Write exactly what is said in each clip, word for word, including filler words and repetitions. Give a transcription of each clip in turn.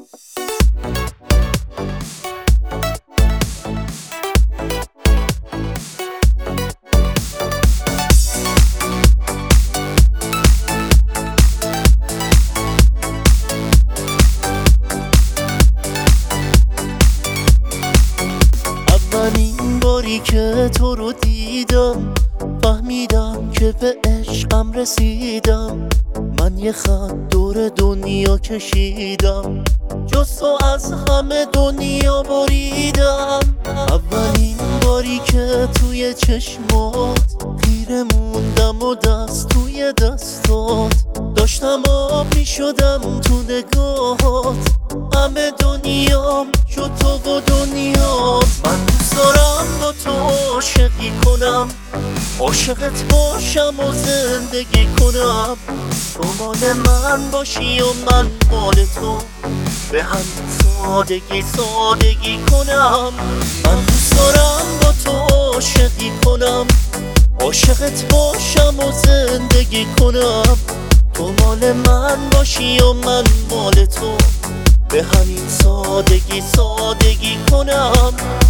اولین باری که تو رو دیدم فهمیدم که به عشقم رسیدم. من یه خط دور دنیا کشیدم، جز تو از همه دنیا بریدم. اولین باری که توی چشمات خیره موندم و دست توی دستات داشتم آب می شدم تو نگاهات. همه دنیام شد تو و دنیات. من دوست دارم با تو عاشقی کنم، عاشقت باشم و زندگی کنم. تو مال من باشی و من مال تو، به همین سادگی سادگی کنم. من دوست دارم با تو عاشقی کنم، عاشقت باشم و زندگی کنم. تو مال من باشی و من مال تو، به همین سادگی سادگی کنم.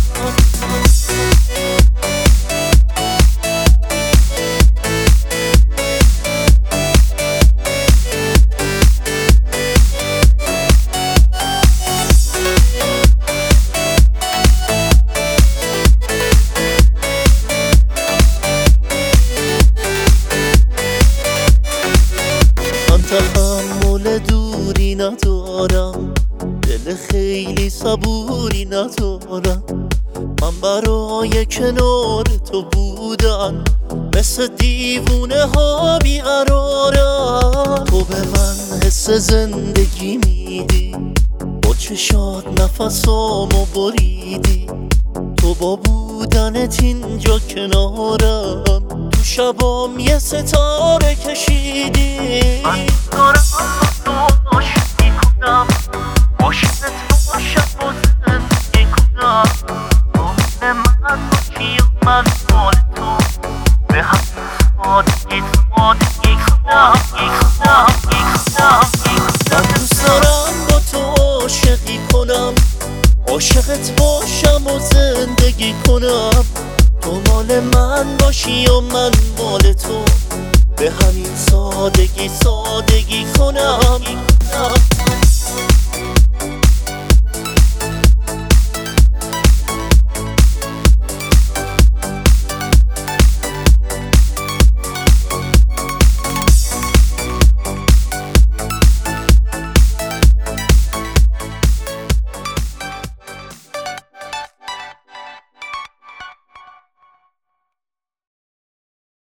من تحمل دوری ندارم، دل خیلی صبوری ندارم. من برای کنار تو بودن مثل دیوونه ها بیقرارم. تو به من حس زندگی میدی، با چشات نفسامو بریدی. تو با بودنت اینجا کنارم، تو شبام یه ستاره کشیدی. من دارم با تو عاشقی کنم، عاشقت باشم و زندگی کنم. تو من باشی و من مال تو، به همین سادگی سادگی کنم. من دوست دارم با تو عاشقی کنم، عاشقت باشم و زندگی کنم. تو مال من باشی و من مال تو، به همین سادگی سادگی کنم.